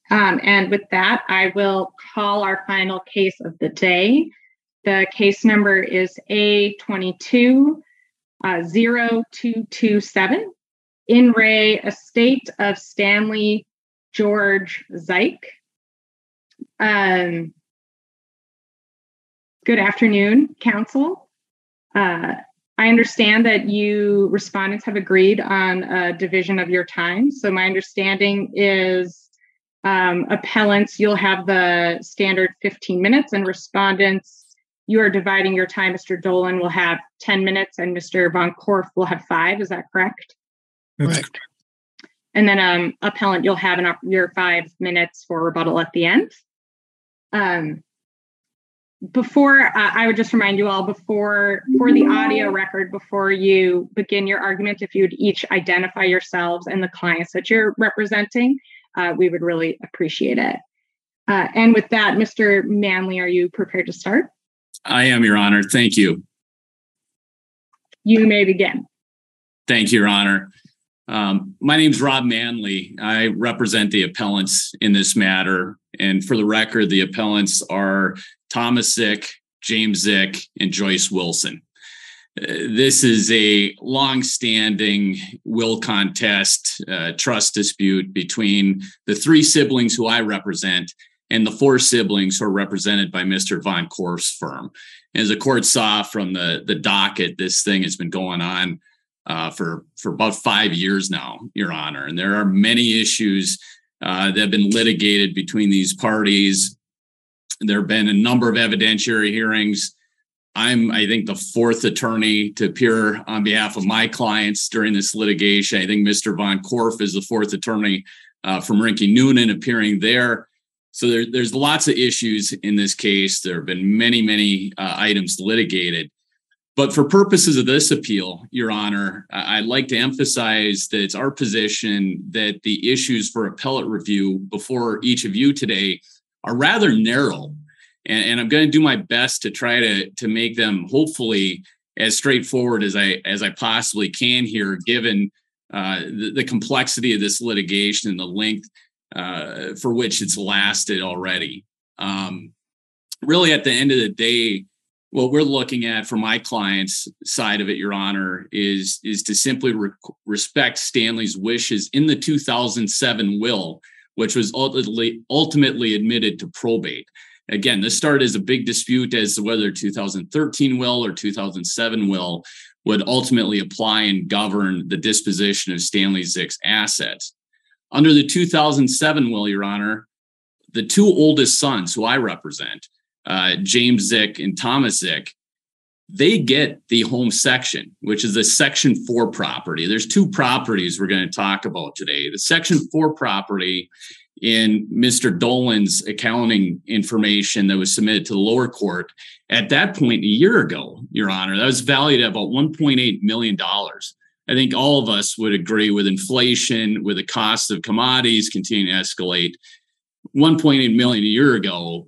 And with that, I will call our final case of the day. The case number is A22-0227, In Re Estate of Stanley George Zyk. Good afternoon, counsel. I understand that you respondents have agreed on a division of your time. So my understanding is appellants, you'll have the standard 15 minutes, and respondents, you are dividing your time. Mr. Dolan will have 10 minutes and Mr. Von Korff will have 5. Is that correct? Correct. And then appellant, you'll have your 5 minutes for rebuttal at the end. Before, I would just remind you all, for the audio record, before you begin your argument, if you would each identify yourselves and the clients that you're representing, we would really appreciate it. And with that, Mr. Manley, are you prepared to start? I am, Your Honor. Thank you. You may begin. Thank you, Your Honor. My name's Rob Manley. I represent the appellants in this matter. And for the record, the appellants are Thomas Zyk, James Zyk, and Joyce Wilson. This is a long-standing will contest, trust dispute between the 3 siblings who I represent and the 4 siblings who are represented by Mr. Von Korff's firm. As the court saw from the docket, this thing has been going on for about 5 years now, Your Honor. And there are many issues that have been litigated between these parties. There have been a number of evidentiary hearings. I'm, I think, the 4th attorney to appear on behalf of my clients during this litigation. I think Mr. Von Korff is the 4th attorney from Rinke Noonan appearing there. So there's lots of issues in this case. There have been many items litigated. But for purposes of this appeal, Your Honor, I'd like to emphasize that it's our position that the issues for appellate review before each of you today are rather narrow. And I'm going to do my best to try to make them hopefully as straightforward as I possibly can here, given the complexity of this litigation and the length for which it's lasted already. Really, at the end of the day, what we're looking at from my client's side of it, Your Honor, is to simply respect Stanley's wishes in the 2007 will, which was ultimately admitted to probate. Again, this started as a big dispute as to whether 2013 will or 2007 will would ultimately apply and govern the disposition of Stanley Zyk's assets. Under the 2007 will, Your Honor, the 2 oldest sons who I represent, James Zyk and Thomas Zyk, they get the home section, which is a Section 4 property. There's 2 properties we're going to talk about today. The Section 4 property in Mr. Dolan's accounting information that was submitted to the lower court at that point a year ago, Your Honor, that was valued at about $1.8 million. I think all of us would agree with inflation, with the cost of commodities continuing to escalate, 1.8 million a year ago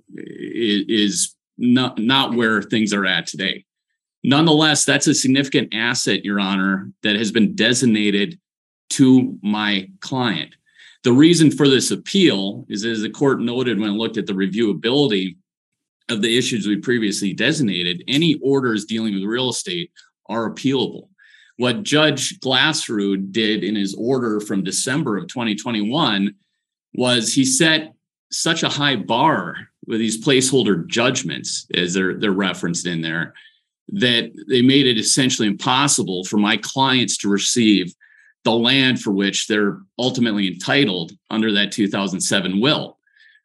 is not where things are at today. Nonetheless, that's a significant asset, Your Honor, that has been designated to my client. The reason for this appeal is, as the court noted when it looked at the reviewability of the issues we previously designated, any orders dealing with real estate are appealable. What Judge Glassrud did in his order from December of 2021 was he set such a high bar with these placeholder judgments, as they're referenced in there, that they made it essentially impossible for my clients to receive the land for which they're ultimately entitled under that 2007 will.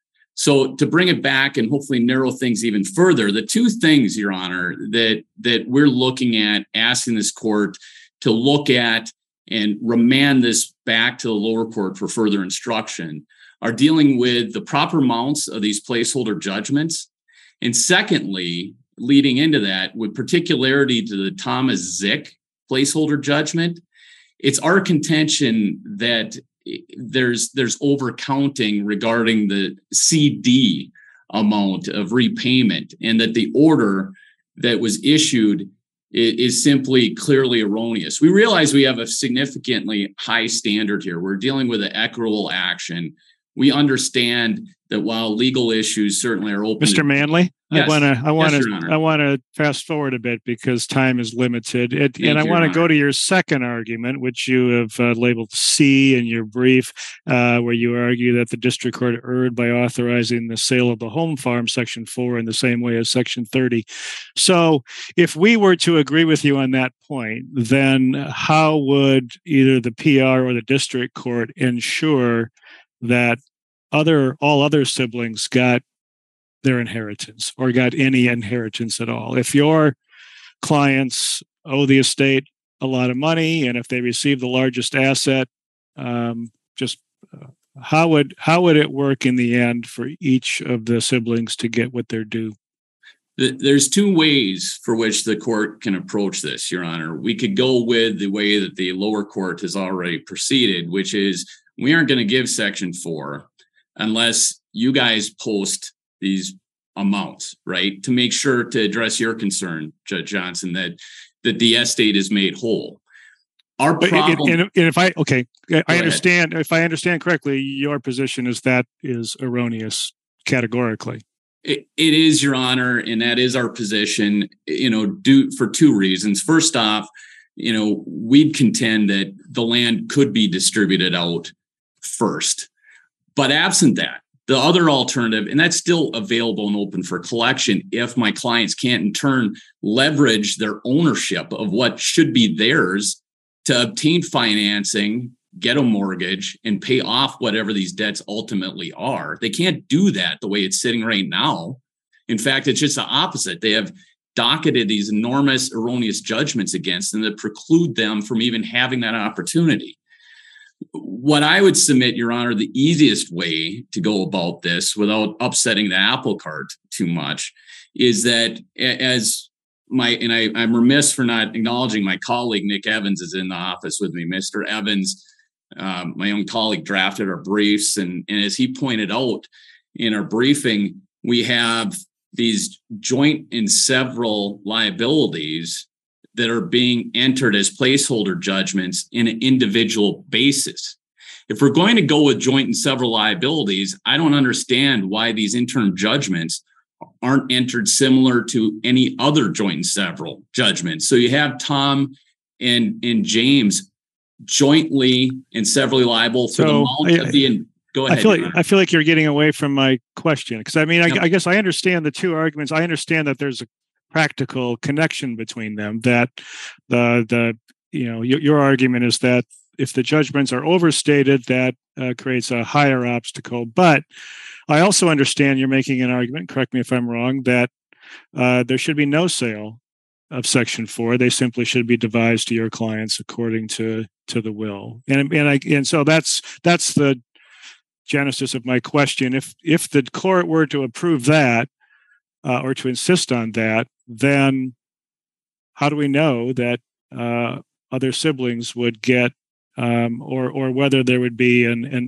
So to bring it back and hopefully narrow things even further, the 2 things, Your Honor, that we're looking at, asking this court to look at and remand this back to the lower court for further instruction are dealing with the proper amounts of these placeholder judgments. And secondly, leading into that, with particularity to the Thomas Zyk placeholder judgment, it's our contention that there's overcounting regarding the CD amount of repayment, and that the order that was issued is simply clearly erroneous. We realize we have a significantly high standard here. We're dealing with an equitable action we understand that while legal issues certainly are open. Mr. Manley, yes. I want to fast forward a bit because time is limited, and I want to go to your second argument, which you have labeled C in your brief, where you argue that the district court erred by authorizing the sale of the home farm, Section 4, in the same way as Section 30. So, if we were to agree with you on that point, then how would either the PR or the district court ensure that all other siblings got their inheritance or got any inheritance at all? If your clients owe the estate a lot of money, and if they receive the largest asset, how would it work in the end for each of the siblings to get what they're due? There's two ways for which the court can approach this, Your Honor. We could go with the way that the lower court has already proceeded, which is we aren't going to give Section 4 unless you guys post these amounts, right? To make sure to address your concern, Judge Johnson, that the estate is made whole. Our problem. I understand. If I understand correctly, your position is that is erroneous categorically. It is, Your Honor, and that is our position. For two reasons. First off, we'd contend that the land could be distributed out first. But absent that, the other alternative, and that's still available and open for collection if my clients can't in turn leverage their ownership of what should be theirs to obtain financing, get a mortgage, and pay off whatever these debts ultimately are. They can't do that the way it's sitting right now. In fact, it's just the opposite. They have docketed these enormous erroneous judgments against them that preclude them from even having that opportunity. What I would submit, Your Honor, the easiest way to go about this without upsetting the apple cart too much is that I'm remiss for not acknowledging my colleague, Nick Evans, is in the office with me. Mr. Evans, my own colleague, drafted our briefs. And as he pointed out in our briefing, we have these joint and several liabilities that are being entered as placeholder judgments in an individual basis. If we're going to go with joint and several liabilities, I don't understand why these interim judgments aren't entered similar to any other joint and several judgments. So you have Tom and James jointly and severally liable for the amount of the. Go ahead. I feel like you're getting away from my question because I guess I understand the two arguments. I understand that there's a practical connection between them. That your argument is that if the judgments are overstated, that creates a higher obstacle. But I also understand you're making an argument. Correct me if I'm wrong. That there should be no sale of Section 4. They simply should be devised to your clients according to the will. And so that's the genesis of my question. If the court were to approve that or to insist on that, then how do we know that other siblings would get, or whether there would be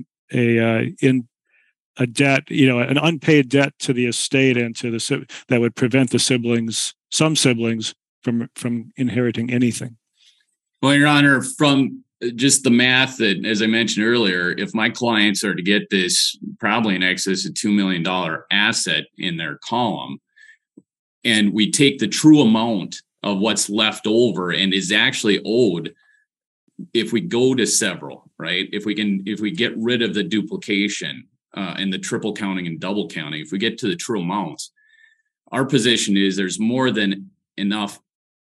a debt, an unpaid debt to the estate and to that would prevent some siblings from inheriting anything? Well, Your Honor, from just the math that, as I mentioned earlier, if my clients are to get this probably in excess of $2 million asset in their column, and we take the true amount of what's left over and is actually owed, if we go to several, right? If we get rid of the duplication and the triple counting and double counting, if we get to the true amounts, our position is there's more than enough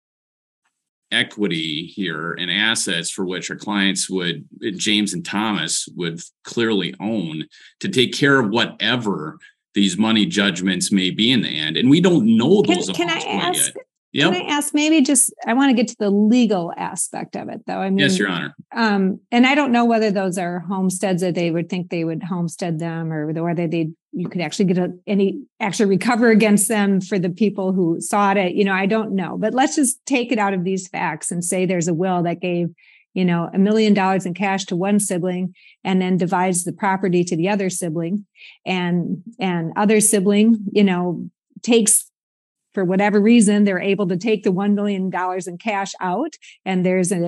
equity here and assets for which our clients James and Thomas would clearly own to take care of whatever these money judgments may be in the end. And we don't know those amounts yet. Yep. Can I ask I want to get to the legal aspect of it though. I mean, yes, Your Honor. And I don't know whether those are homesteads that they would think they would homestead them or whether you could actually actually recover against them for the people who sought it. I don't know, but let's just take it out of these facts and say there's a will that gave, $1 million in cash to one sibling and then divides the property to the other sibling and other sibling, takes for whatever reason, they're able to take the $1 million in cash out, and there's so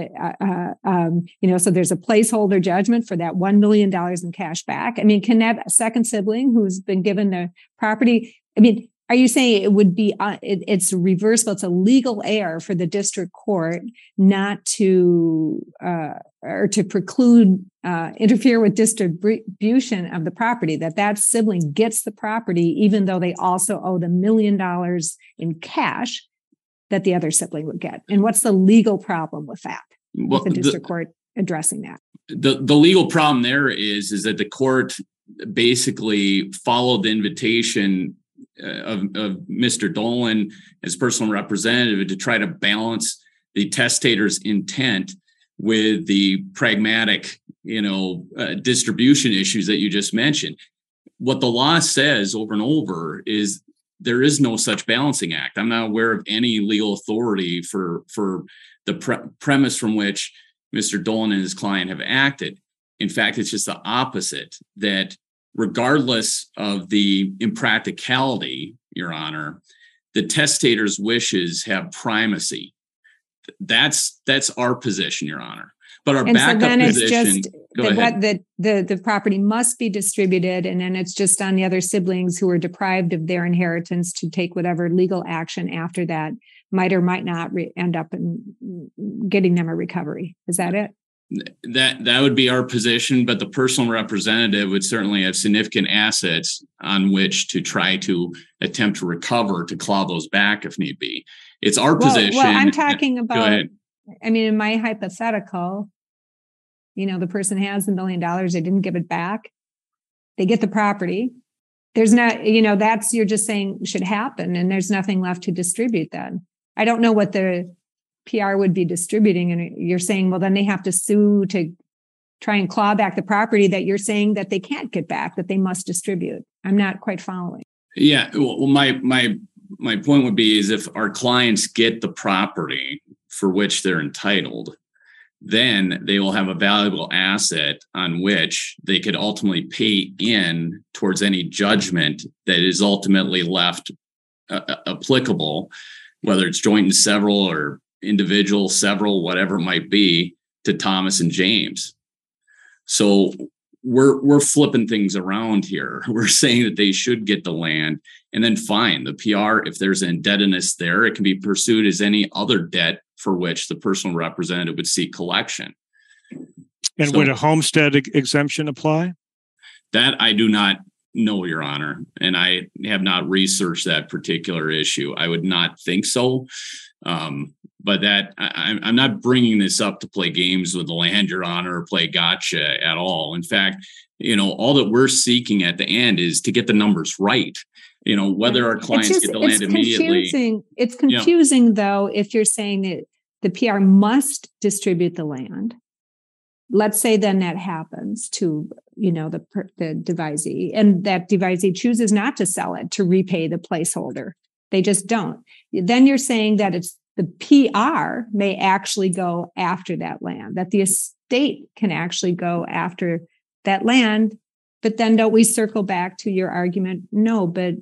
there's a placeholder judgment for that $1 million in cash back. I mean, can that second sibling who's been given the property, I mean, are you saying it would be, it's reversible, it's a legal error for the district court not to, or to preclude, interfere with distribution of the property, that sibling gets the property, even though they also owe the $1 million in cash that the other sibling would get? And what's the legal problem with that? Well, with the district court addressing that? The legal problem there is that the court basically followed the invitation of Mr. Dolan as personal representative to try to balance the testator's intent with the pragmatic, distribution issues that you just mentioned. What the law says over and over is there is no such balancing act. I'm not aware of any legal authority for the premise from which Mr. Dolan and his client have acted. In fact, it's just the opposite, that regardless of the impracticality, Your Honor, the testator's wishes have primacy. That's our position, Your Honor. But our backup position, the property must be distributed, and then it's just on the other siblings who are deprived of their inheritance to take whatever legal action after that might or might not end up in getting them a recovery. Is that it? That would be our position, but the personal representative would certainly have significant assets on which to try to attempt to recover, to claw those back if need be. It's our position. Well, I'm talking about, I mean, in my hypothetical, the person has $1 million, they didn't give it back. They get the property. There's not, that's, you're just saying should happen, and there's nothing left to distribute then. I don't know what the PR would be distributing, and you're saying, well, then they have to sue to try and claw back the property that you're saying that they can't get back, that they must distribute. I'm not quite following. Yeah, well, my point would be is if our clients get the property for which they're entitled, then they will have a valuable asset on which they could ultimately pay in towards any judgment that is ultimately left applicable, whether it's joint and several or individual, several, whatever it might be, to Thomas and James. So we're flipping things around here. We're saying that they should get the land, and then fine, the PR, if there's an indebtedness there, it can be pursued as any other debt for which the personal representative would seek collection. And would a homestead exemption apply? That I do not know, Your Honor, and I have not researched that particular issue. I would not think so. But that I'm not bringing this up to play games with the land, Your Honor, or play gotcha at all. In fact, all that we're seeking at the end is to get the numbers right. Whether our clients get the land immediately. It's confusing, though, if you're saying that the PR must distribute the land. Let's say then that happens to, the devisee, and that devisee chooses not to sell it to repay the placeholder. They just don't. Then you're saying that it's the PR may actually go after that land, that the estate can actually go after that land. But then don't we circle back to your argument? No, but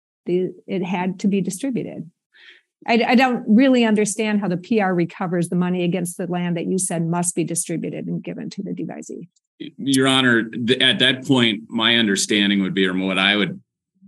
it had to be distributed. I don't really understand how the PR recovers the money against the land that you said must be distributed and given to the devisee. Your Honor, at that point, my understanding would be, or what I would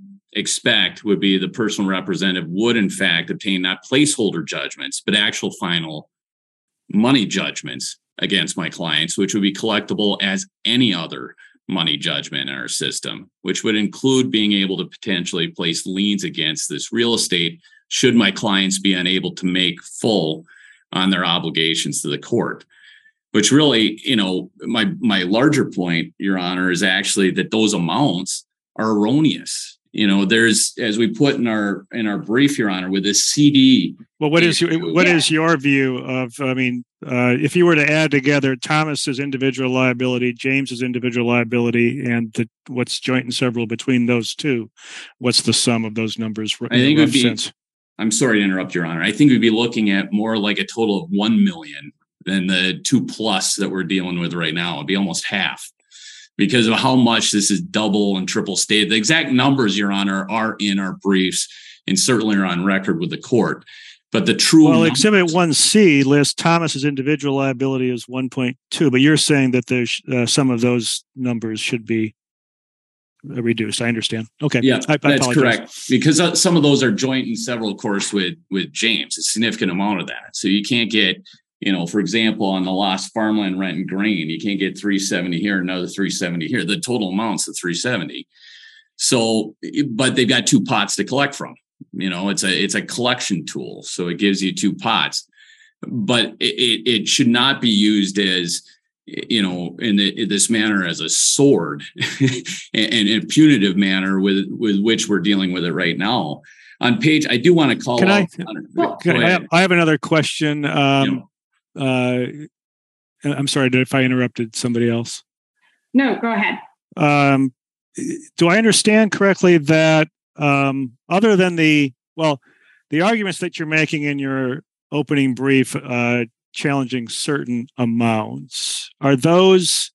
expect would be, the personal representative would in fact obtain not placeholder judgments, but actual final money judgments against my clients, which would be collectible as any other money judgment in our system, which would include being able to potentially place liens against this real estate should my clients be unable to make full on their obligations to the court. Which really, my larger point, Your Honor, is actually that those amounts are erroneous. There's, as we put in our brief, Your Honor, with this CD. Well, what is your view of? If you were to add together Thomas's individual liability, James's individual liability, and what's joint and several between those two, what's the sum of those numbers? I think it would be. I'm sorry to interrupt, Your Honor. I think we'd be looking at more like a total of 1 million than the 2+ that we're dealing with right now. It'd be almost half, because of how much this is double and triple stated. The exact numbers, Your Honor, are in our briefs. and certainly are on record with the court. But the true Exhibit 1C lists Thomas's individual liability as 1.2, but you're saying that there's some of those numbers should be reduced. I understand. Okay. Yeah, that's correct. Because some of those are joint and several, of course, with James, a significant amount of that. So you can't get, for example, on the lost farmland rent and grain, you can't get $370 here, another $370 here. The total amount's the $370. So, but they've got two pots to collect from. It's a collection tool, so it gives you two pots, but it should not be used as, in this manner as a sword and in a punitive manner with which we're dealing with it right now. On page, I do want to call out. I have another question. I'm sorry if I interrupted somebody else. No, go ahead. Do I understand correctly that other than the arguments that you're making in your opening brief challenging certain amounts, are those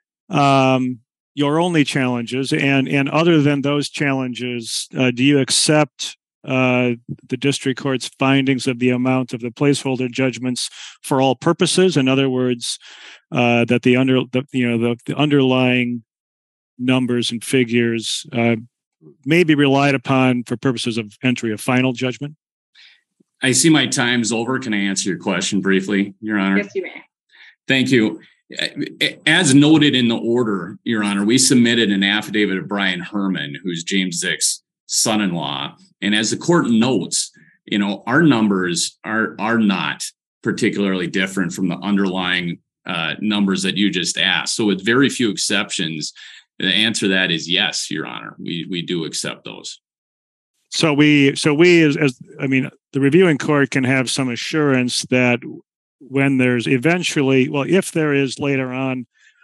your only challenges? And other than those challenges, do you accept the district court's findings of the amount of the placeholder judgments for all purposes? In other words, that the underlying numbers and figures may be relied upon for purposes of entry of final judgment? I see my time's over. Can I answer your question briefly, Your Honor? Yes, you may. Thank you. As noted in the order, Your Honor, we submitted an affidavit of Brian Herman, who's James Zick's son-in-law. And as the court notes, our numbers are not particularly different from the underlying numbers that you just asked. So with very few exceptions, the answer to that is yes, Your Honor. We do accept those. So we the reviewing court can have some assurance that when there's if there is later on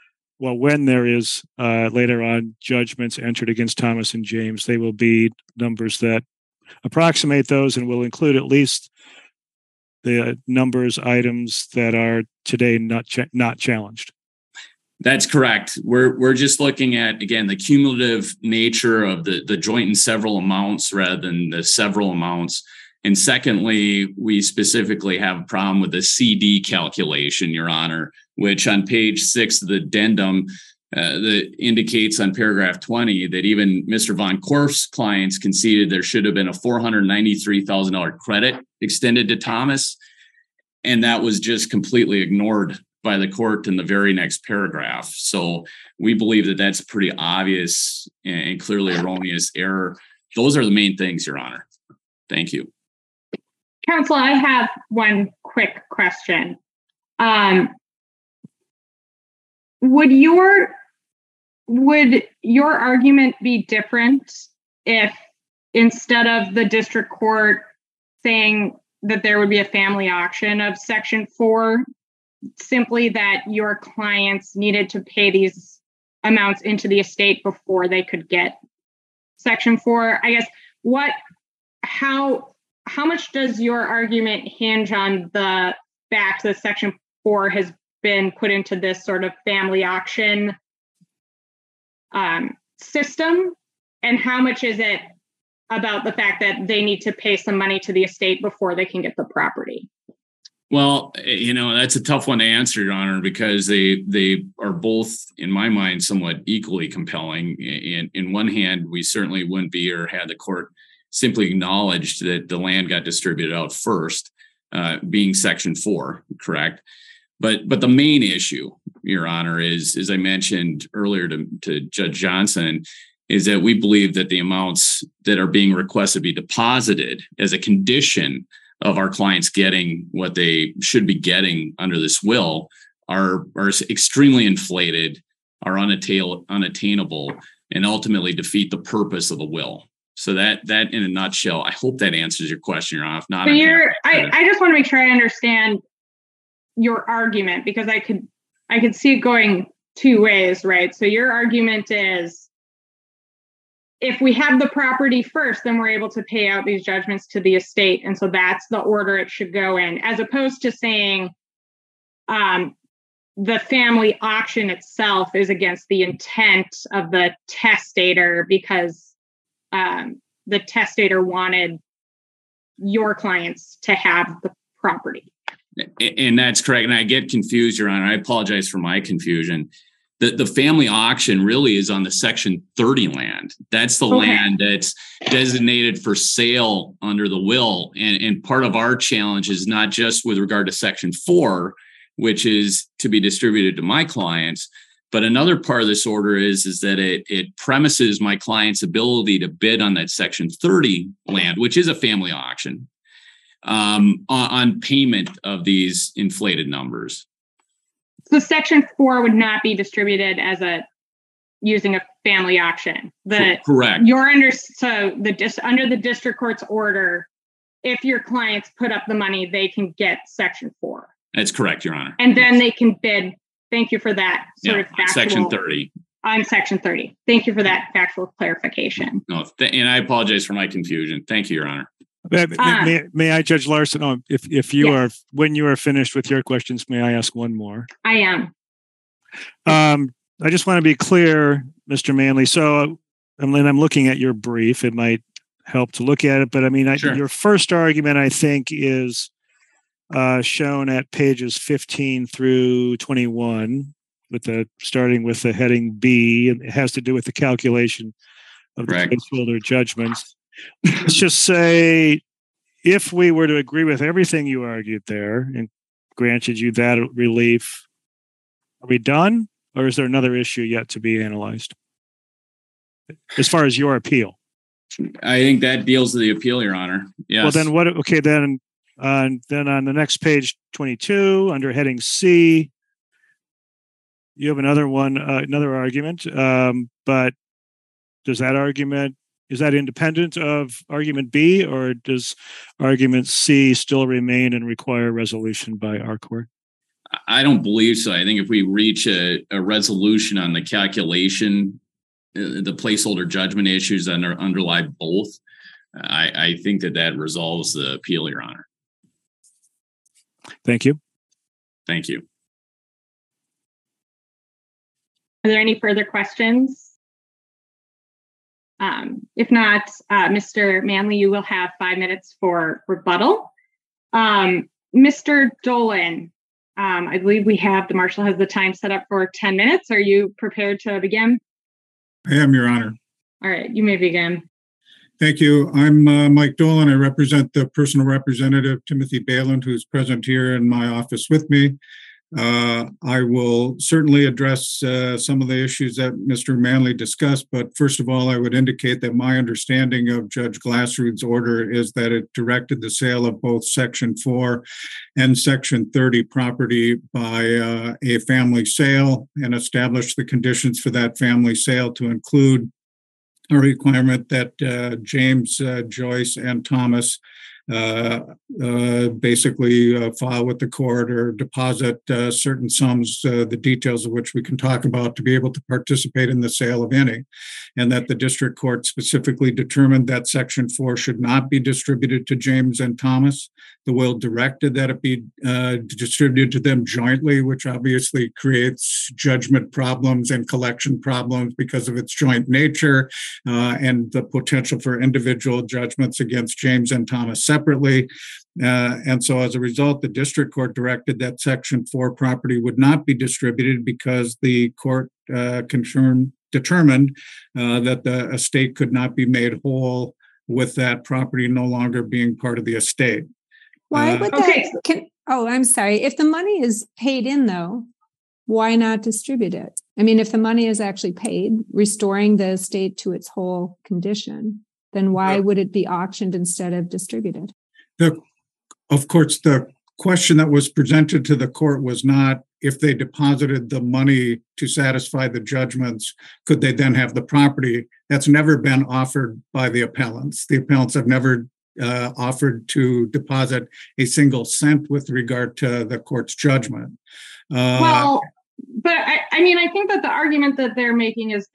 judgments entered against Thomas and James, they will be numbers that approximate those and will include at least the items that are today not challenged. That's correct. We're just looking at, again, the cumulative nature of the joint and several amounts rather than the several amounts. And secondly, we specifically have a problem with the CD calculation, Your Honor, which on page 6 of the addendum that indicates on paragraph 20 that even Mr. Von Korf's clients conceded there should have been a $493,000 credit extended to Thomas. And that was just completely ignored by the court in the very next paragraph. So we believe that that's a pretty obvious and clearly erroneous error. Those are the main things, Your Honor. Thank you. Counsel, I have one quick question. Would your argument be different if instead of the district court saying that there would be a family auction of Section 4, simply that your clients needed to pay these amounts into the estate before they could get Section 4? I guess how much does your argument hinge on the fact that Section 4 has been put into this sort of family auction system? And how much is it about the fact that they need to pay some money to the estate before they can get the property? Well, that's a tough one to answer, Your Honor, because they are both, in my mind, somewhat equally compelling. In one hand, we certainly wouldn't be here had the court simply acknowledged that the land got distributed out first, being Section 4, correct? But the main issue, Your Honor, is, as I mentioned earlier to Judge Johnson, is that we believe that the amounts that are being requested be deposited as a condition of our clients getting what they should be getting under this will are extremely inflated, are unattainable, and ultimately defeat the purpose of the will. So that in a nutshell, I hope that answers your question, Your Honor. If not, I just want to make sure I understand your argument, because I could see it going two ways, right? So your argument is, if we have the property first, then we're able to pay out these judgments to the estate. And so that's the order it should go in, as opposed to saying the family auction itself is against the intent of the testator because the testator wanted your clients to have the property. And that's correct. And I get confused, Your Honor. I apologize for my confusion. The family auction really is on the Section 30 land. That's the land that's designated for sale under the will. And part of our challenge is not just with regard to Section 4, which is to be distributed to my clients, but another part of this order is that it premises my client's ability to bid on that Section 30 land, which is a family auction, on payment of these inflated numbers. So Section 4 would not be distributed as using a family auction. Correct. Under the district court's order, if your clients put up the money, they can get Section 4. That's correct, Your Honor. And then they can bid. Thank you for that sort of factual. Section 30. On Section 30. Thank you for that factual clarification. No, and I apologize for my confusion. Thank you, Your Honor. May I, Judge Larson? Oh, if you are, when you are finished with your questions, may I ask one more? I am. I just want to be clear, Mr. Manley. So, I'm looking at your brief. It might help to look at it, but I mean, sure. Your first argument, I think, is shown at pages 15 through 21, starting with the heading B, and it has to do with the calculation of the placeholder judgments. Let's just say, if we were to agree with everything you argued there and granted you that relief, are we done, or is there another issue yet to be analyzed as far as your appeal? I think that deals with the appeal, Your Honor. Yes. Well, then what? Okay, then on the next page 22, under heading C, you have another argument, but does that argument? Is that independent of argument B, or does argument C still remain and require resolution by our court? I don't believe so. I think if we reach a resolution on the calculation, the placeholder judgment issues that underlie both, I think that resolves the appeal, Your Honor. Thank you. Thank you. Are there any further questions? If not, Mr. Manley, you will have 5 minutes for rebuttal. Mr. Dolan, I believe the marshal has the time set up for 10 minutes. Are you prepared to begin? I am, Your Honor. All right, you may begin. Thank you. I'm Mike Dolan. I represent the personal representative, Timothy Bayland, who's present here in my office with me. I will certainly address some of the issues that Mr. Manley discussed, but first of all, I would indicate that my understanding of Judge Glassroot's order is that it directed the sale of both Section 4 and Section 30 property by a family sale, and established the conditions for that family sale to include a requirement that James, Joyce, and Thomas basically file with the court or deposit certain sums, the details of which we can talk about, to be able to participate in the sale of any, and that the district court specifically determined that Section 4 should not be distributed to James and Thomas. The will directed that it be distributed to them jointly, which obviously creates judgment problems and collection problems because of its joint nature and the potential for individual judgments against James and Thomas separately. And so as a result, the district court directed that Section 4 property would not be distributed because the court determined that the estate could not be made whole with that property no longer being part of the estate. Why would that? I'm sorry. If the money is paid in, though, why not distribute it? I mean, if the money is actually paid, restoring the estate to its whole condition, then why would it be auctioned instead of distributed? Of course, the question that was presented to the court was not if they deposited the money to satisfy the judgments, could they then have the property? That's never been offered by the appellants. The appellants have never offered to deposit a single cent with regard to the court's judgment. But I mean, I think that the argument that they're making is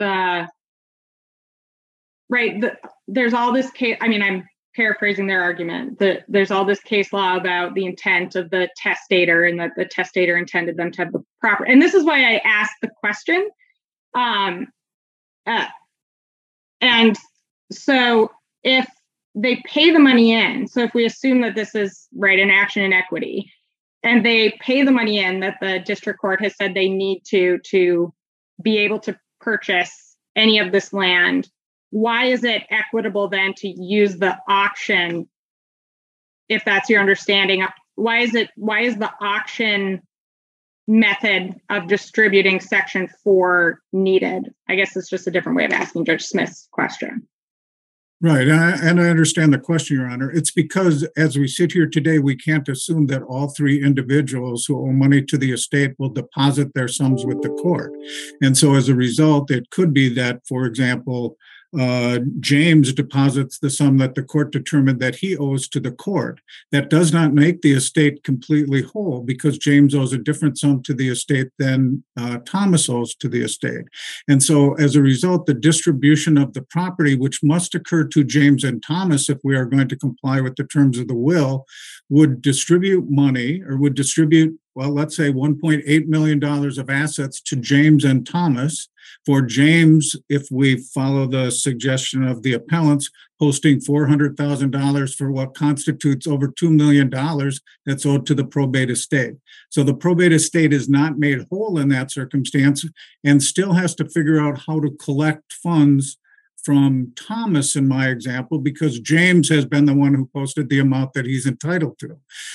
there's all this case. I mean, I'm paraphrasing their argument, that there's all this case law about the intent of the testator and that the testator intended them to have the property. And this is why I asked the question. And so if they pay the money in. So if we assume that this is right, an action in equity, and they pay the money in that the district court has said they need to be able to purchase any of this land, why is it equitable then to use the auction, if that's your understanding? Why is the auction method of distributing Section 4 needed? I guess it's just a different way of asking Judge Smith's question. Right. And I understand the question, Your Honor. It's because as we sit here today, we can't assume that all three individuals who owe money to the estate will deposit their sums with the court. And so as a result, it could be that, for example, James deposits the sum that the court determined that he owes to the court. That does not make the estate completely whole, because James owes a different sum to the estate than Thomas owes to the estate. And so as a result, the distribution of the property, which must occur to James and Thomas if we are going to comply with the terms of the will, would distribute money, or would distribute, well, let's say $1.8 million of assets to James and Thomas. For James, if we follow the suggestion of the appellants, posting $400,000 for what constitutes over $2 million that's owed to the probate estate. So the probate estate is not made whole in that circumstance and still has to figure out how to collect funds from Thomas, in my example, because James has been the one who posted the amount that he's entitled to.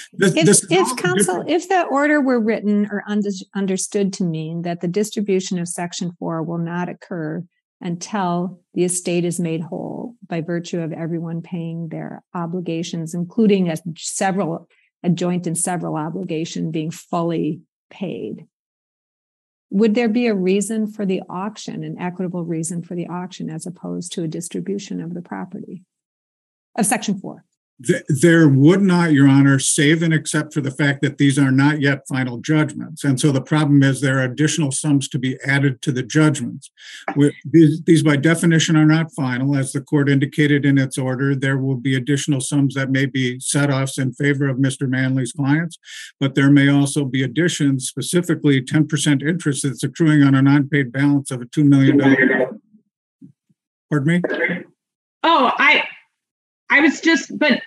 If the order were written or understood to mean that the distribution of Section 4 will not occur until the estate is made whole by virtue of everyone paying their obligations, including a joint and several obligation being fully paid, would there be a reason for the auction, an equitable reason for the auction, as opposed to a distribution of the property of Section 4? There would not, Your Honor, save and except for the fact that these are not yet final judgments. And so the problem is there are additional sums to be added to the judgments. These by definition are not final. As the court indicated in its order, there will be additional sums that may be set-offs in favor of Mr. Manley's clients, but there may also be additions, specifically 10% interest that's accruing on an unpaid balance of a $2 million. Pardon me? Oh, I was just, but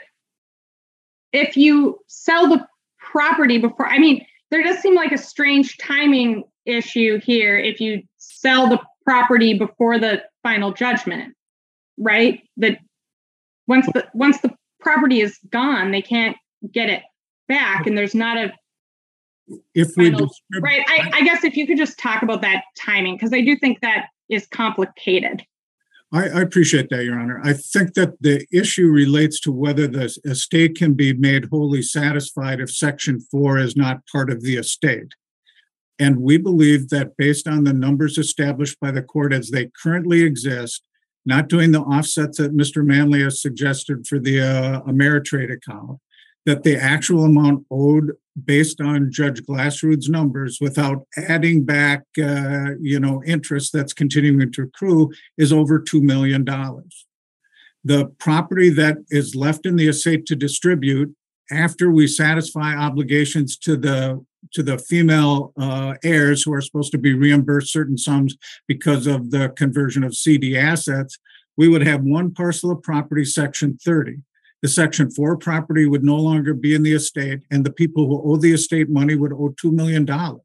if you sell the property before, I mean, there does seem like a strange timing issue here if you sell the property before the final judgment, right? That once the property is gone, they can't get it back, and there's not a right. I guess if you could just talk about that timing, because I do think that is complicated. I appreciate that, Your Honor. I think that the issue relates to whether the estate can be made wholly satisfied if Section 4 is not part of the estate. And we believe that based on the numbers established by the court as they currently exist, not doing the offsets that Mr. Manley has suggested for the Ameritrade account, that the actual amount owed based on Judge Glassrood's numbers without adding back, interest that's continuing to accrue is over $2 million. The property that is left in the estate to distribute after we satisfy obligations to the female heirs who are supposed to be reimbursed certain sums because of the conversion of CD assets, we would have one parcel of property, Section 30. The Section 4 property would no longer be in the estate, and the people who owe the estate money would owe $2 million.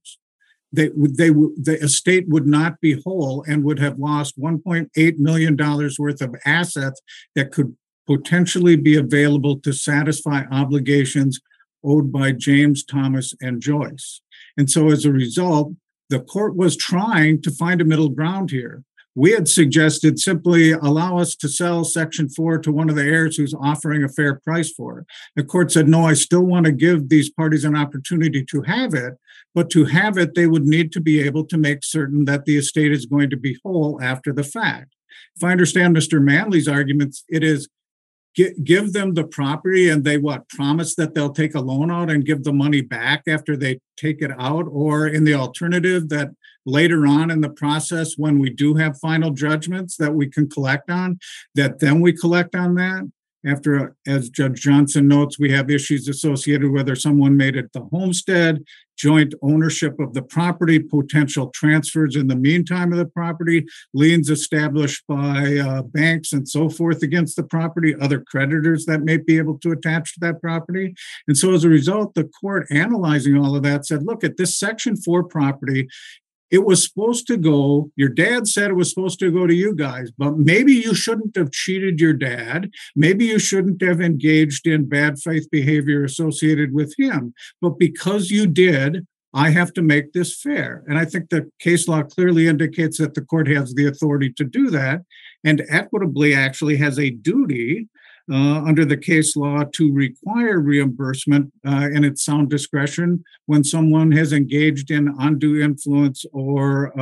The estate would not be whole and would have lost $1.8 million worth of assets that could potentially be available to satisfy obligations owed by James, Thomas, and Joyce. And so as a result, the court was trying to find a middle ground here. We had suggested simply allow us to sell Section 4 to one of the heirs who's offering a fair price for it. The court said, no, I still want to give these parties an opportunity to have it, but to have it, they would need to be able to make certain that the estate is going to be whole after the fact. If I understand Mr. Manley's arguments, it is give them the property and they promise that they'll take a loan out and give the money back after they take it out, or in the alternative that later on in the process when we do have final judgments that we can collect on, that then we collect on that. After, as Judge Johnson notes, we have issues associated with whether someone made it the homestead, joint ownership of the property, potential transfers in the meantime of the property, liens established by banks and so forth against the property, other creditors that may be able to attach to that property. And so as a result, the court analyzing all of that said, look, at this Section 4 property, it was supposed to go, your dad said it was supposed to go to you guys, but maybe you shouldn't have cheated your dad. Maybe you shouldn't have engaged in bad faith behavior associated with him. But because you did, I have to make this fair. And I think the case law clearly indicates that the court has the authority to do that and equitably actually has a duty under the case law to require reimbursement in its sound discretion when someone has engaged in undue influence or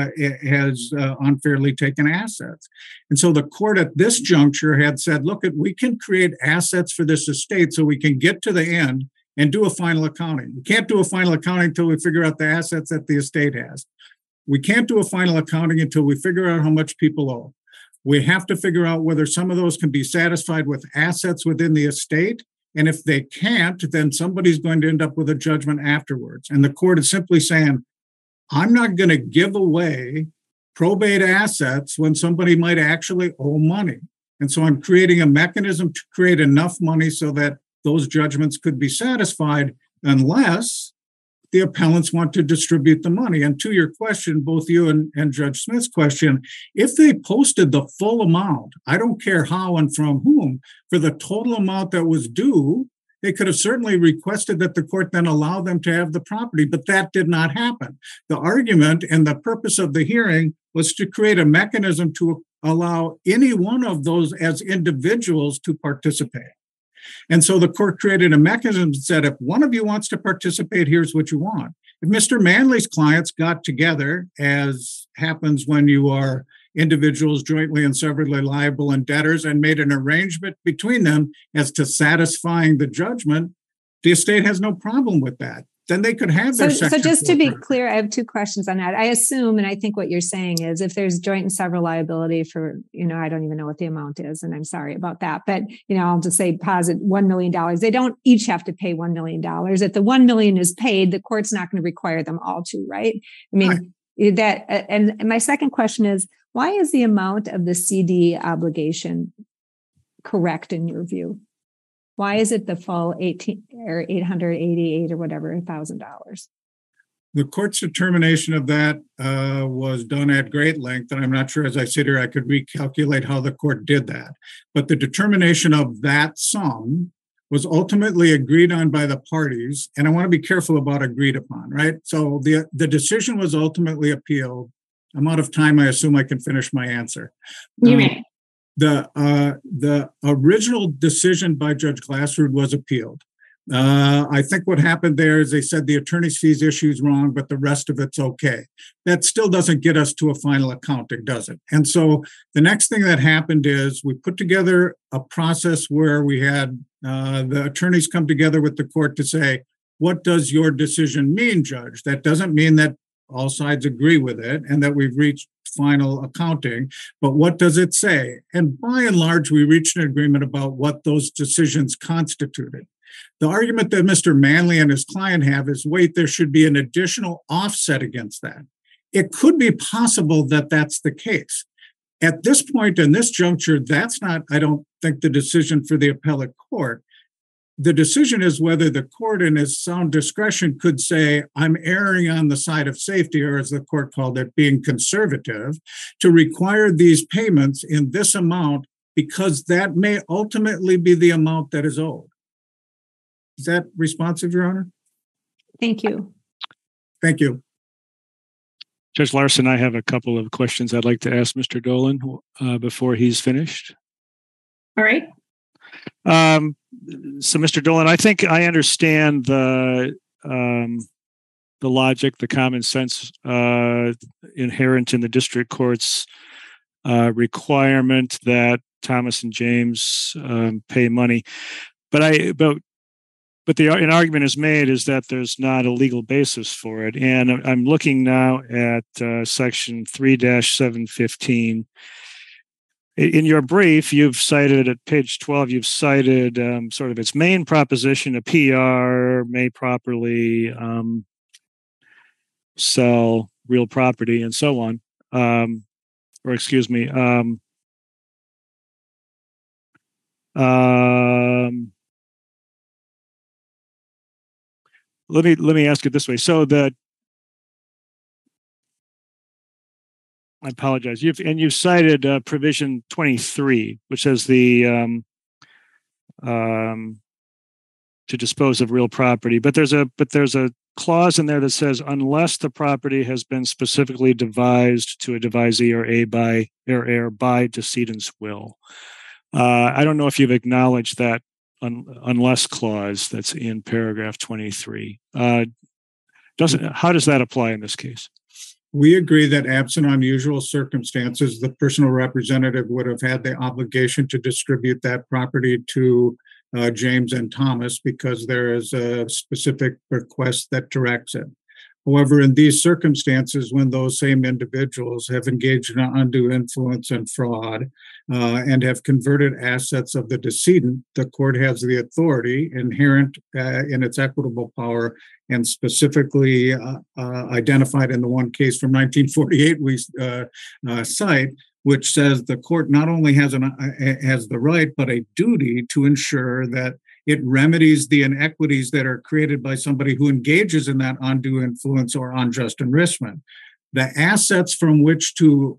has unfairly taken assets. And so the court at this juncture had said, look, we can create assets for this estate so we can get to the end and do a final accounting. We can't do a final accounting until we figure out the assets that the estate has. We can't do a final accounting until we figure out how much people owe. We have to figure out whether some of those can be satisfied with assets within the estate. And if they can't, then somebody's going to end up with a judgment afterwards. And the court is simply saying, I'm not going to give away probate assets when somebody might actually owe money. And so I'm creating a mechanism to create enough money so that those judgments could be satisfied unless the appellants want to distribute the money. And to your question, both you and Judge Smith's question, if they posted the full amount, I don't care how and from whom, for the total amount that was due, they could have certainly requested that the court then allow them to have the property, but that did not happen. The argument and the purpose of the hearing was to create a mechanism to allow any one of those as individuals to participate. And so the court created a mechanism that said, if one of you wants to participate, here's what you want. If Mr. Manley's clients got together, as happens when you are individuals jointly and severally liable and debtors, and made an arrangement between them as to satisfying the judgment, the estate has no problem with that. Then they could have their Section 4. So just to be clear, I have two questions on that. I assume, and I think what you're saying is if there's joint and several liability for, I don't even know what the amount is, and I'm sorry about that, but, I'll just say posit $1 million. They don't each have to pay $1 million. If the $1 million is paid, the court's not going to require them all to, right? I mean, right. That, and my second question is, why is the amount of the CD obligation correct in your view? Why is it the full $888 or whatever $1,000? The court's determination of that was done at great length, and I'm not sure as I sit here I could recalculate how the court did that. But the determination of that sum was ultimately agreed on by the parties, and I want to be careful about agreed upon, right? So the decision was ultimately appealed. I'm out of time. I assume I can finish my answer. You may. The original decision by Judge Glassrud was appealed. I think what happened there is they said the attorney's fees issue is wrong, but the rest of it's okay. That still doesn't get us to a final accounting, does it? And so the next thing that happened is we put together a process where we had the attorneys come together with the court to say, what does your decision mean, Judge? That doesn't mean that all sides agree with it and that we've reached final accounting, but what does it say? And by and large, we reached an agreement about what those decisions constituted. The argument that Mr. Manley and his client have is, wait, there should be an additional offset against that. It could be possible that that's the case. At this point in this juncture, that's not, I don't think, the decision for the appellate court. The decision is whether the court in its sound discretion could say, I'm erring on the side of safety, or as the court called it, being conservative, to require these payments in this amount because that may ultimately be the amount that is owed. Is that responsive, Your Honor? Thank you. Thank you. Judge Larson, I have a couple of questions I'd like to ask Mr. Dolan before he's finished. All right. So, Mr. Dolan, I think I understand the logic, the common sense inherent in the district court's requirement that Thomas and James pay money, but an argument is made is that there's not a legal basis for it, and I'm looking now at Section 3-715. In your brief, you've cited at page 12, you've cited sort of its main proposition: a PR may properly sell real property and so on. Or excuse me. Let me ask it this way. So I apologize. You've cited provision 23, which says to dispose of real property, but there's a clause in there that says unless the property has been specifically devised to a devisee or heir by decedent's will. I don't know if you've acknowledged that unless clause that's in paragraph 23. How does that apply in this case? We agree that absent unusual circumstances, the personal representative would have had the obligation to distribute that property to James and Thomas because there is a specific request that directs it. However, in these circumstances, when those same individuals have engaged in undue influence and fraud and have converted assets of the decedent, the court has the authority inherent in its equitable power and specifically identified in the one case from 1948 we cite, which says the court not only has the right, but a duty to ensure that it remedies the inequities that are created by somebody who engages in that undue influence or unjust enrichment. The assets from which to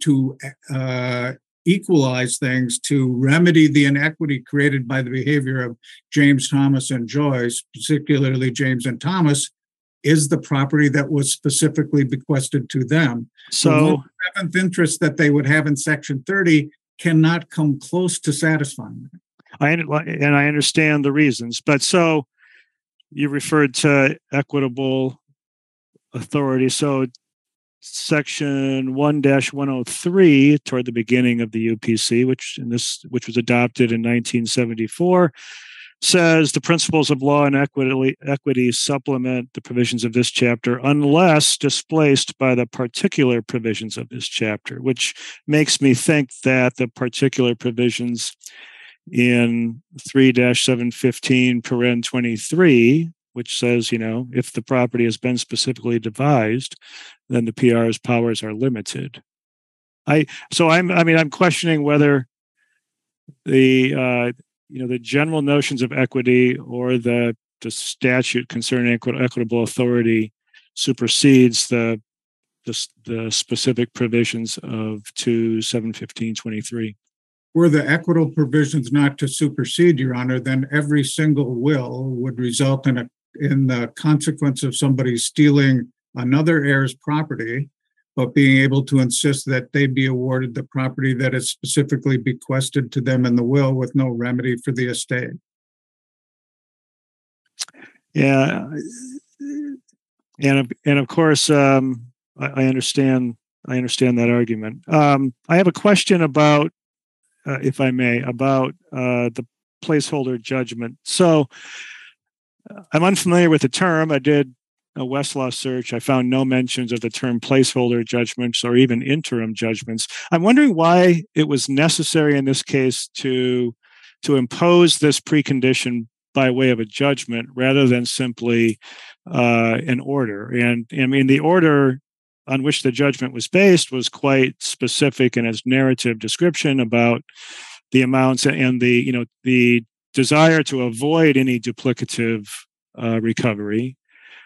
equalize things, to remedy the inequity created by the behavior of James, Thomas, and Joyce, particularly James and Thomas, is the property that was specifically bequested to them. So the 1/7 interest that they would have in Section 30 cannot come close to satisfying that. I understand the reasons, but so you referred to equitable authority. So Section 1-103, toward the beginning of the UPC, which was adopted in 1974, says the principles of law and equity supplement the provisions of this chapter unless displaced by the particular provisions of this chapter, which makes me think that the particular provisions in 3-715 paren 23, which says, if the property has been specifically devised, then the PR's powers are limited. I'm questioning whether the general notions of equity or the statute concerning equitable authority supersedes the specific provisions of 2-715-23. Were the equitable provisions not to supersede, Your Honor, then every single will would result in the consequence of somebody stealing another heir's property, but being able to insist that they be awarded the property that is specifically bequested to them in the will with no remedy for the estate. Yeah, and of course, I understand that argument. I have a question about, if I may, about the placeholder judgment. So I'm unfamiliar with the term. I did a Westlaw search. I found no mentions of the term placeholder judgments or even interim judgments. I'm wondering why it was necessary in this case to impose this precondition by way of a judgment rather than simply an order. And I mean, the order on which the judgment was based was quite specific in its narrative description about the amounts and the desire to avoid any duplicative recovery.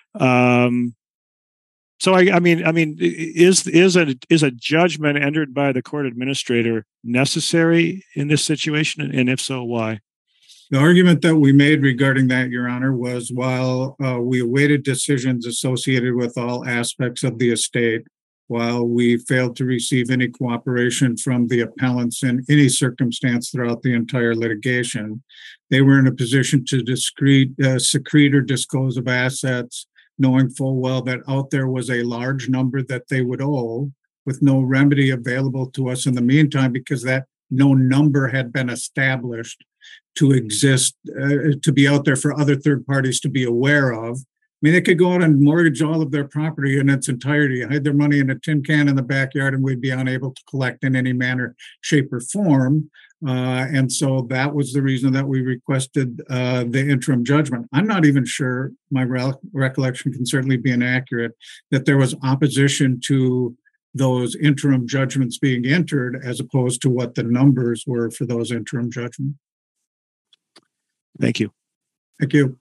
So is a judgment entered by the court administrator necessary in this situation, and if so, why? The argument that we made regarding that, Your Honor, was while we awaited decisions associated with all aspects of the estate, while we failed to receive any cooperation from the appellants in any circumstance throughout the entire litigation, they were in a position to secrete or dispose of assets, knowing full well that out there was a large number that they would owe with no remedy available to us in the meantime, because that no number had been established to exist, to be out there for other third parties to be aware of, mean, they could go out and mortgage all of their property in its entirety, hide their money in a tin can in the backyard, and we'd be unable to collect in any manner, shape, or form. And so that was the reason that we requested the interim judgment. I'm not even sure, my recollection can certainly be inaccurate, that there was opposition to those interim judgments being entered as opposed to what the numbers were for those interim judgments. Thank you. Thank you.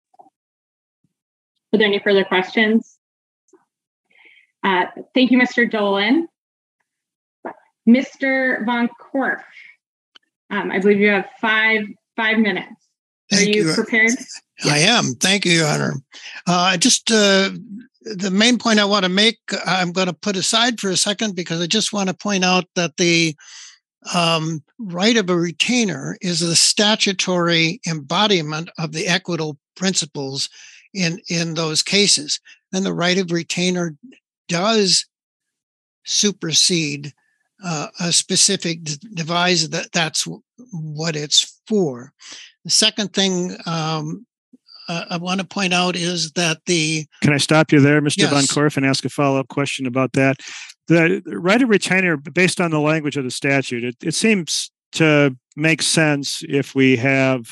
Are there any further questions? Thank you, Mr. Dolan. Mr. Von Korff, I believe you have five minutes. Are you prepared? I am. Thank you, Your Honor. The main point I want to make, I'm going to put aside for a second because I just want to point out that the right of a retainer is the statutory embodiment of the equitable principles in those cases. And the right of retainer does supersede a specific device that's what it's for. The second thing I want to point out is that Can I stop you there, Mr. Yes. Von Korff, and ask a follow-up question about that? The right of retainer, based on the language of the statute, it seems to make sense if we have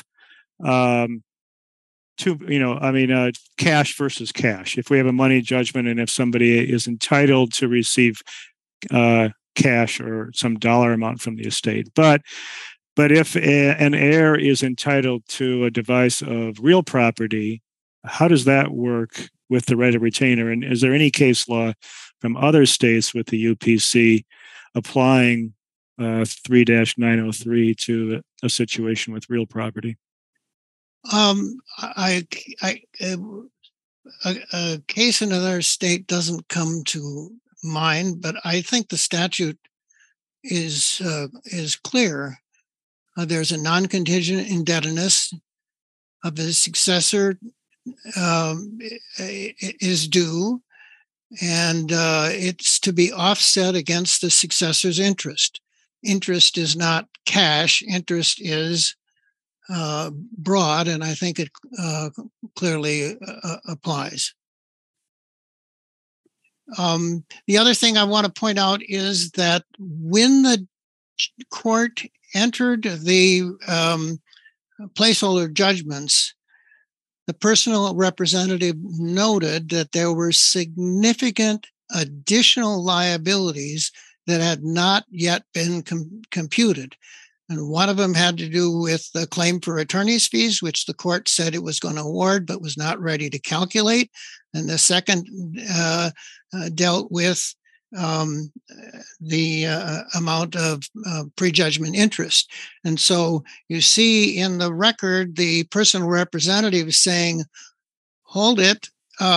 cash versus cash. If we have a money judgment and if somebody is entitled to receive cash or some dollar amount from the estate. But if an heir is entitled to a device of real property, how does that work with the right of retainer? And is there any case law from other states with the UPC applying 3-903 to a situation with real property? A case in another state doesn't come to mind, but I think the statute is clear. There's a non-contingent indebtedness of the successor is due, and it's to be offset against the successor's interest. Interest is not cash. Interest is broad, and I think it clearly applies. The other thing I want to point out is that when the court entered the placeholder judgments, the personal representative noted that there were significant additional liabilities that had not yet been computed. And one of them had to do with the claim for attorney's fees, which the court said it was going to award, but was not ready to calculate. And the second dealt with the amount of prejudgment interest. And so you see in the record, the personal representative saying, hold it,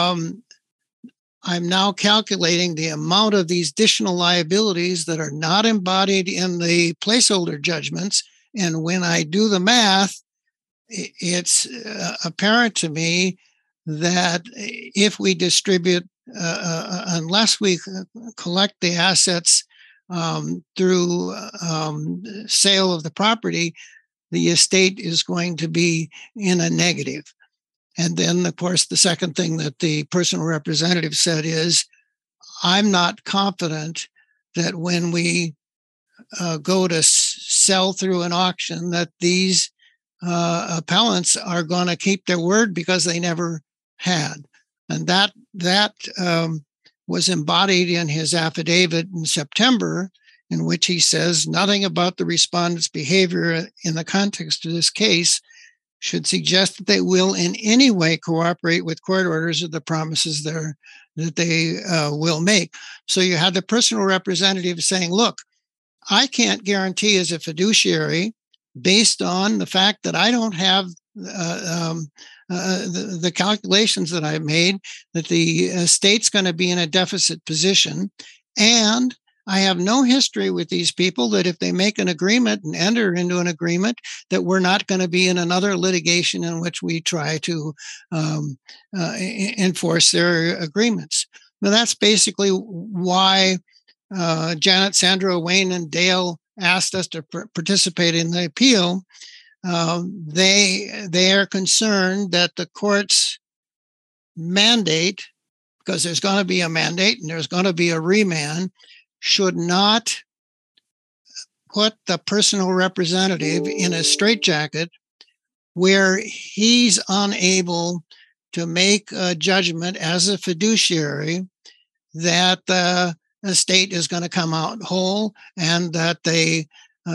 I'm now calculating the amount of these additional liabilities that are not embodied in the placeholder judgments. And when I do the math, it's apparent to me that if we distribute, unless we collect the assets through sale of the property, the estate is going to be in a negative. And then, of course, the second thing that the personal representative said is, I'm not confident that when we go to sell through an auction that these appellants are going to keep their word because they never had. And that was embodied in his affidavit in September, in which he says nothing about the respondent's behavior in the context of this case should suggest that they will in any way cooperate with court orders or the promises that they will make. So you had the personal representative saying, look, I can't guarantee as a fiduciary, based on the fact that I don't have the calculations that I made, that the state's going to be in a deficit position. And I have no history with these people that if they make an agreement and enter into an agreement, that we're not going to be in another litigation in which we try to enforce their agreements. Now, that's basically why Janet, Sandra, Wayne, and Dale asked us to participate in the appeal. They are concerned that the court's mandate, because there's going to be a mandate and there's going to be a remand, should not put the personal representative in a straitjacket where he's unable to make a judgment as a fiduciary that the estate is going to come out whole and that the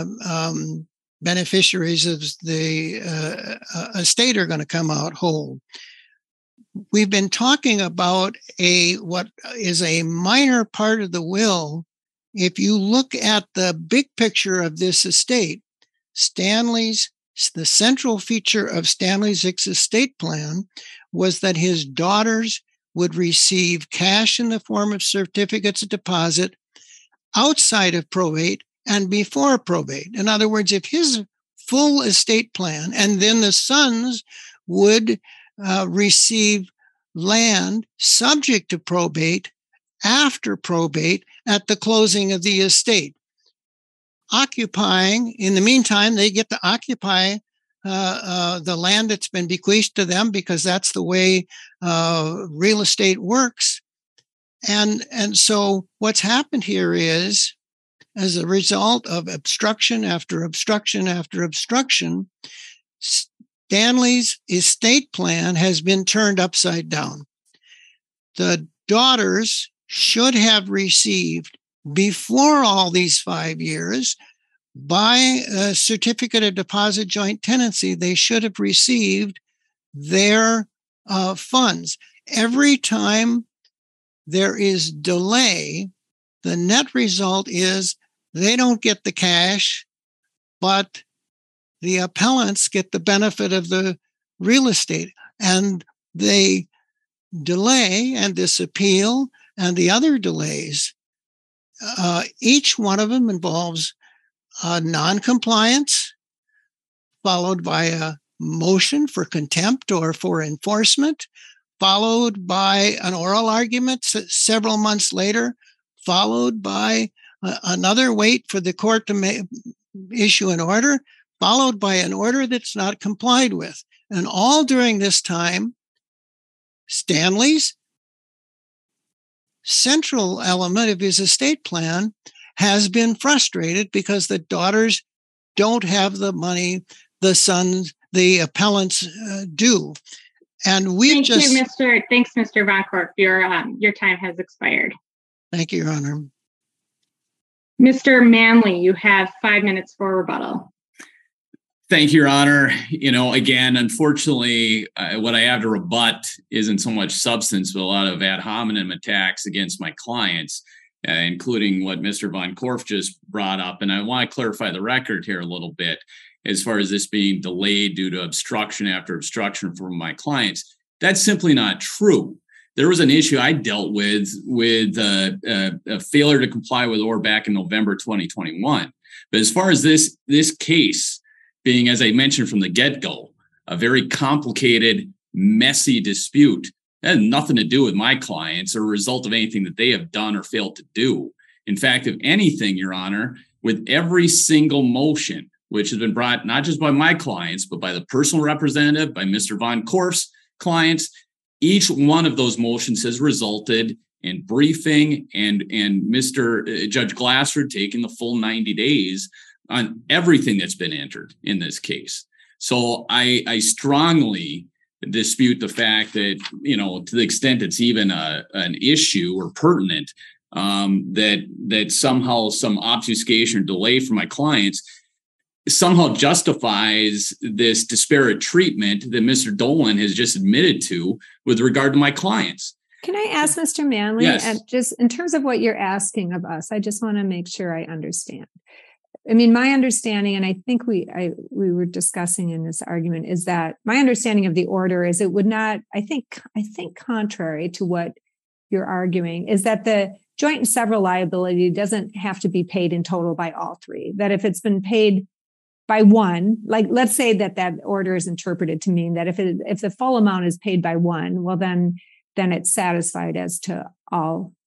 beneficiaries of the estate are going to come out whole. We've been talking about what is a minor part of the will. If you look at the big picture of this estate, the central feature of Stanley Zick's estate plan was that his daughters would receive cash in the form of certificates of deposit outside of probate and before probate. In other words, if his full estate plan, and then the sons would receive land subject to probate after probate at the closing of the estate. Occupying, in the meantime, they get to occupy the land that's been bequeathed to them because that's the way real estate works. And so what's happened here is, as a result of obstruction after obstruction after obstruction, Stanley's estate plan has been turned upside down. The daughters should have received, before all these 5 years, by a certificate of deposit joint tenancy, they should have received their funds. Every time there is delay, the net result is they don't get the cash, but the appellants get the benefit of the real estate. And they delay, and this appeal and the other delays, each one of them involves non-compliance, followed by a motion for contempt or for enforcement, followed by an oral argument several months later, followed by another wait for the court to issue an order, followed by an order that's not complied with. And all during this time, Stanley's central element of his estate plan has been frustrated because the daughters don't have the money the sons, the appellants do. And we've Thanks, Mr. Von Korff. Your time has expired. Thank you, Your Honor. Mr. Manley, you have 5 minutes for rebuttal. Thank you, Your Honor. Again, unfortunately, what I have to rebut isn't so much substance, but a lot of ad hominem attacks against my clients, including what Mr. Von Korff just brought up. And I want to clarify the record here a little bit as far as this being delayed due to obstruction after obstruction from my clients. That's simply not true. There was an issue I dealt with a failure to comply with OR back in November 2021. But as far as this case being, as I mentioned from the get-go, a very complicated, messy dispute, that had nothing to do with my clients or a result of anything that they have done or failed to do. In fact, if anything, Your Honor, with every single motion, which has been brought not just by my clients, but by the personal representative, by Mr. Von Korff's clients, each one of those motions has resulted in briefing and Mr. Judge Glassford taking the full 90 days on everything that's been entered in this case. So I strongly dispute the fact that, to the extent it's even an issue or pertinent, that somehow some obfuscation or delay from my clients somehow justifies this disparate treatment that Mr. Dolan has just admitted to with regard to my clients. Can I ask Mr. Manley, yes, just in terms of what you're asking of us, I just want to make sure I understand. I mean, my understanding, and I think we were discussing in this argument, is that my understanding of the order is it would not, I think contrary to what you're arguing, is that the joint and several liability doesn't have to be paid in total by all three. That if it's been paid by one, like let's say that order is interpreted to mean that if the full amount is paid by one, well then it's satisfied as to all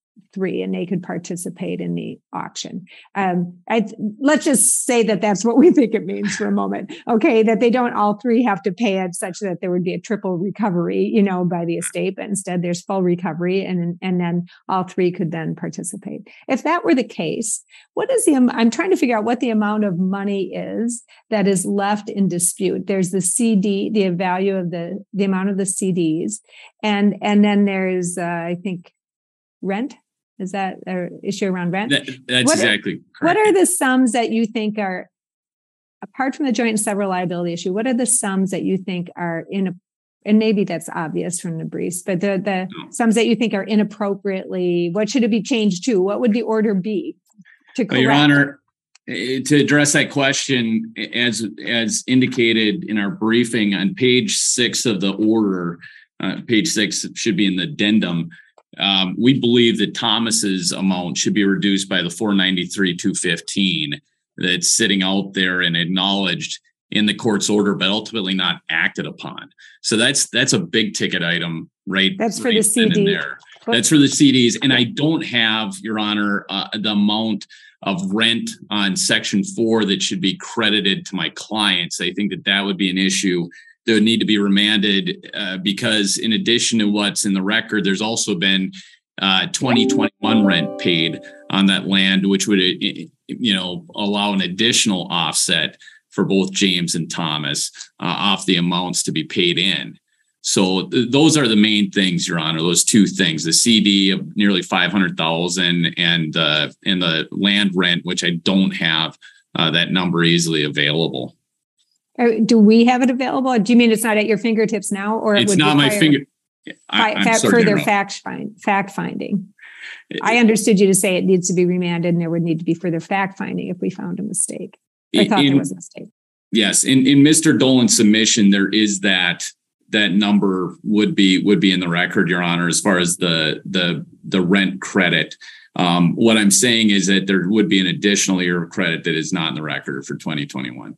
three, and they could participate in the auction. Let's just say that that's what we think it means for a moment. Okay, that they don't all three have to pay it such that there would be a triple recovery, by the estate, but instead there's full recovery, and then all three could then participate. If that were the case, I'm trying to figure out what the amount of money is that is left in dispute. There's the CD, the value of the amount of the CDs, and then there's I think rent. Is that an issue around rent? That's exactly correct. What are the sums that you think are, apart from the joint and several liability issue, what are the sums that you think are and maybe that's obvious from the briefs, but the sums that you think are inappropriately, what should it be changed to? What would the order be to correct? Your Honor, to address that question, as indicated in our briefing on page 6 of the order, page 6 should be in the addendum. We believe that Thomas's amount should be reduced by the $493,215 that's sitting out there and acknowledged in the court's order, but ultimately not acted upon. So that's a big ticket item, right? That's for the CD. There. That's for the CDs. And I don't have, Your Honor, the amount of rent on Section 4 that should be credited to my clients. I think that would be an issue that would need to be remanded because in addition to what's in the record, there's also been 2021 rent paid on that land, which would, allow an additional offset for both James and Thomas off the amounts to be paid in. So those are the main things, Your Honor, those two things, the CD of nearly $500,000 and the land rent, which I don't have that number easily available. Do we have it available? Do you mean it's not at your fingertips now, or it's not my finger? Further fact finding. I understood you to say it needs to be remanded, and there would need to be further fact finding if we found a mistake. I thought there was a mistake. Yes, in Mr. Dolan's submission, there is that number would be in the record, Your Honor, as far as the rent credit. What I'm saying is that there would be an additional year of credit that is not in the record for 2021.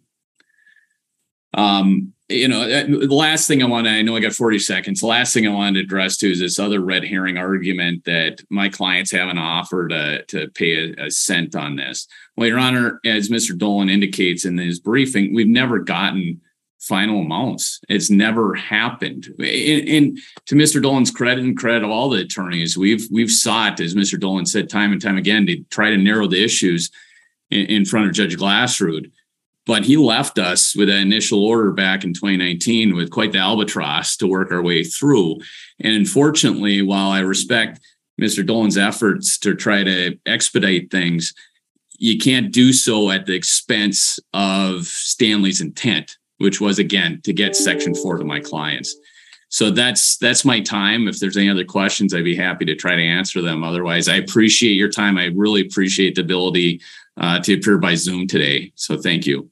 The last thing I know I got 40 seconds. The last thing I wanted to address to is this other red herring argument that my clients haven't offered to pay a cent on this. Well, Your Honor, as Mr. Dolan indicates in his briefing, we've never gotten final amounts. It's never happened. And to Mr. Dolan's credit and credit of all the attorneys, we've sought, as Mr. Dolan said time and time again, to try to narrow the issues in front of Judge Glassrud. But he left us with an initial order back in 2019 with quite the albatross to work our way through. And unfortunately, while I respect Mr. Dolan's efforts to try to expedite things, you can't do so at the expense of Stanley's intent, which was, again, to get Section 4 to my clients. So that's my time. If there's any other questions, I'd be happy to try to answer them. Otherwise, I appreciate your time. I really appreciate the ability to appear by Zoom today. So thank you.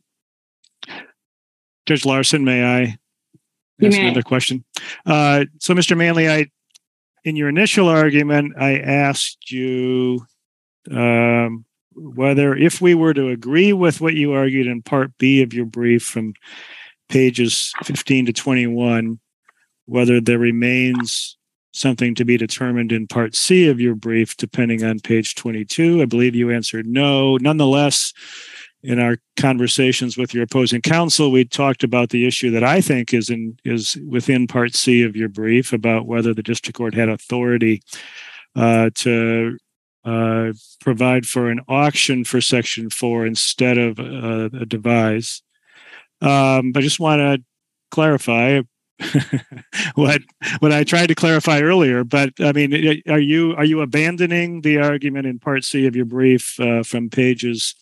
Judge Larson, may I ask another question? So, Mr. Manley, in your initial argument, I asked you whether, if we were to agree with what you argued in Part B of your brief from pages 15 to 21, whether there remains something to be determined in Part C of your brief, depending on page 22. I believe you answered no. Nonetheless, in our conversations with your opposing counsel, we talked about the issue that I think is within Part C of your brief about whether the district court had authority to provide for an auction for Section 4 instead of a devise. I just want to clarify what I tried to clarify earlier. But I mean, are you abandoning the argument in Part C of your brief from pages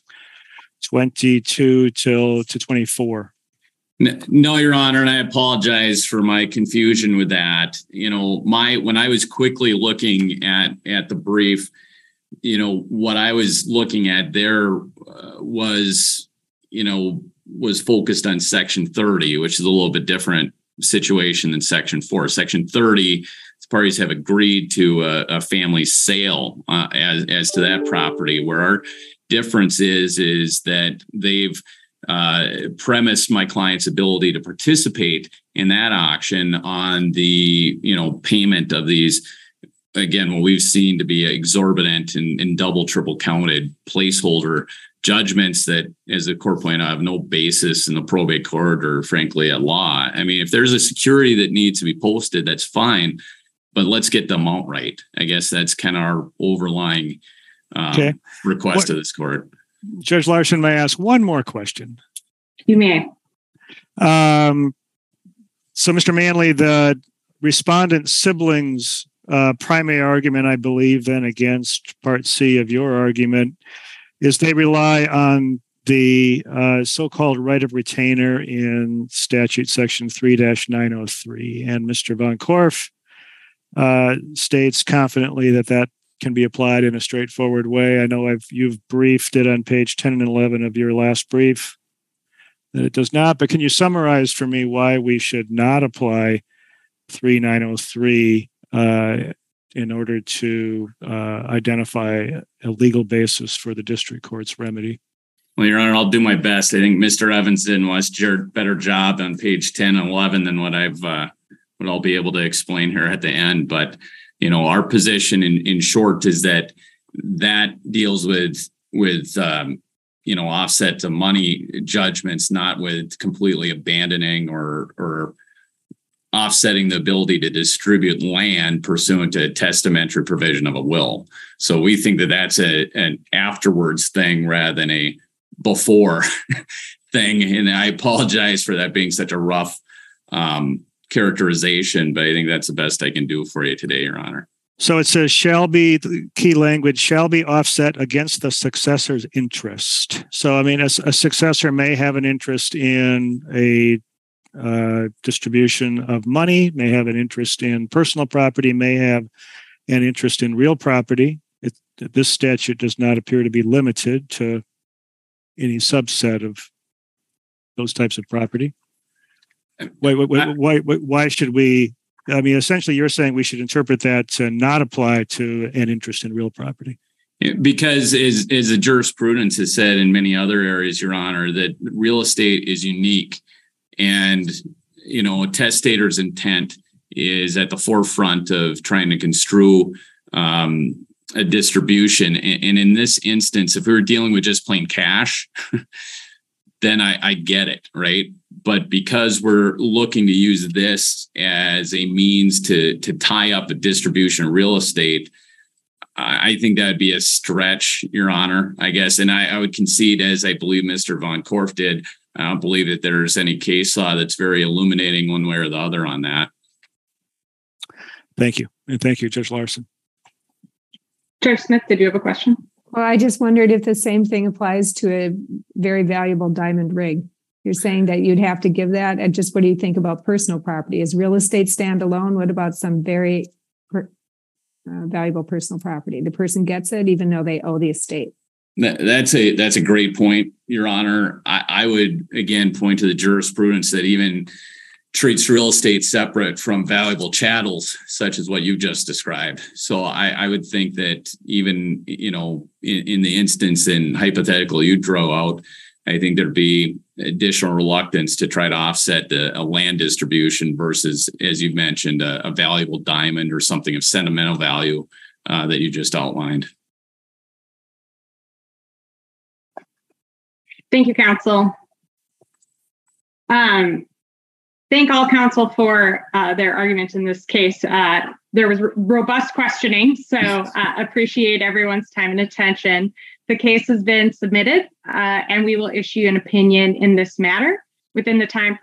22 to 24? No, Your Honor, and I apologize for my confusion with that. When I was quickly looking at the brief, what I was looking at there was focused on Section 30, which is a little bit different situation than Section 4. Section 30, the parties have agreed to a family sale as to that property, where our difference is that they've premised my client's ability to participate in that auction on the payment of these again, what we've seen to be exorbitant and double, triple counted placeholder judgments that, as the court pointed out, have no basis in the probate court or frankly at law. I mean, if there's a security that needs to be posted, that's fine, but let's get the amount right. I guess that's kind of our overlying request to this court. Judge Larson, may I ask one more question? You may. So, Mr. Manley, the respondent siblings' primary argument, I believe, then against Part C of your argument is they rely on the so-called right of retainer in statute section 3-903. And Mr. Von Korff states confidently that that can be applied in a straightforward way. I know you've briefed it on page 10 and 11 of your last brief that it does not, but can you summarize for me why we should not apply 3-903 in order to identify a legal basis for the district court's remedy? Well, Your Honor, I'll do my best. I think Mr. Evans did a better job on page 10 and 11 than what I'll be able to explain here at the end. But, our position in short is that deals with offset to money judgments, not with completely abandoning or offsetting the ability to distribute land pursuant to a testamentary provision of a will. So we think that that's an afterwards thing rather than a before thing. And I apologize for that being such a rough characterization, but I think that's the best I can do for you today, Your Honor. So it says shall be, the key language, shall be offset against the successor's interest. So, I mean, a successor may have an interest in a distribution of money, may have an interest in personal property, may have an interest in real property. This statute does not appear to be limited to any subset of those types of property. Why should we? I mean, essentially, you're saying we should interpret that to not apply to an interest in real property. Because as the jurisprudence has said in many other areas, Your Honor, that real estate is unique. And, a testator's intent is at the forefront of trying to construe a distribution. And in this instance, if we were dealing with just plain cash, then I get it, right? But because we're looking to use this as a means to tie up a distribution of real estate, I think that'd be a stretch, Your Honor, I guess. And I would concede, as I believe Mr. Von Korff did, I don't believe that there's any case law that's very illuminating one way or the other on that. Thank you. And thank you, Judge Larson. Judge Smith, did you have a question? Well, I just wondered if the same thing applies to a very valuable diamond rig. You're saying that you'd have to give that. And just what do you think about personal property? Is real estate stand alone? What about some very valuable personal property? The person gets it even though they owe the estate. That's a great point, Your Honor. I would, again, point to the jurisprudence that even treats real estate separate from valuable chattels, such as what you just described. So I would think that even, in the instance and hypothetical you draw out, I think there'd be additional reluctance to try to offset a land distribution versus, as you mentioned, a valuable diamond or something of sentimental value that you just outlined. Thank you, counsel. Thank all counsel for their arguments in this case. There was robust questioning, so appreciate everyone's time and attention. The case has been submitted, and we will issue an opinion in this matter within the time